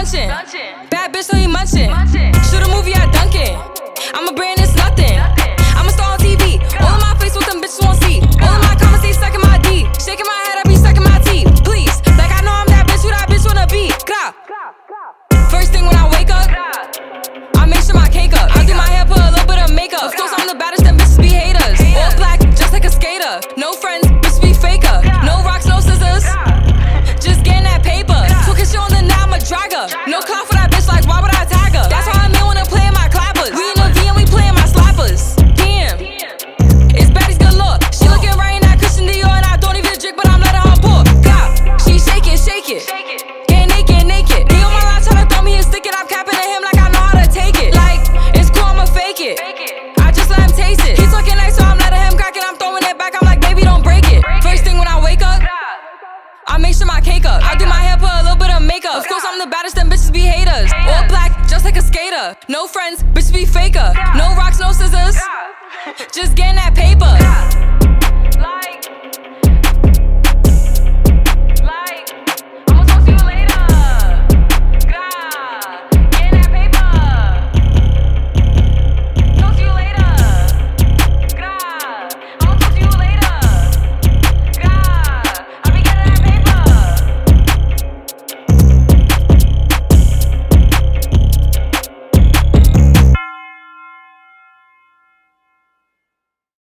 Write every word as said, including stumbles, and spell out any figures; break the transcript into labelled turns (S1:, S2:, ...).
S1: luncheon. Bad bitch, so he munching. Shoot a movie at Dunkin'. I'm a brand, it's nothing. I'm a star on T V. All in my face, what them bitches won't see. All in my comments, they sucking my D. Shaking my head, I be sucking my teeth. Please, like I know I'm that bitch, who that bitch wanna be. Clap. First thing when I wake up, I make sure my cake up. I do my hair, put a little bit of makeup. Of course I'm the baddest, them bitches be haters. All black, just like a skater. No friends, bitch be faker. No rocks, no scissors. Just getting that paper. Talking shit on the net, I'ma drag her. No clout for that bitch, like why would I tag her? That's why I'm in when I'm playing my clappers. We in the V and we playing my slappers. Damn, it's baddies galore. She looking right in that Christian Dior, and I don't even drink, but I'm letting her pour. God, she shake it, shake it. Get naked, naked. He on my line tryna throw me and stick it. I'm capping at him like I know how to take it. Like, it's cool, I'ma fake it. I just let him taste it. He's talking nice, so I'm letting him crack it. I'm throwing it back, I'm like, baby, don't break it. First thing when I wake up, I make sure my cake up. I do my hair, put a little bit of makeup. Of course I'm the baddest, them bitches be haters. All black, just like a skater. No friends, bitches be faker. No rocks, no scissors. Just getting that paper.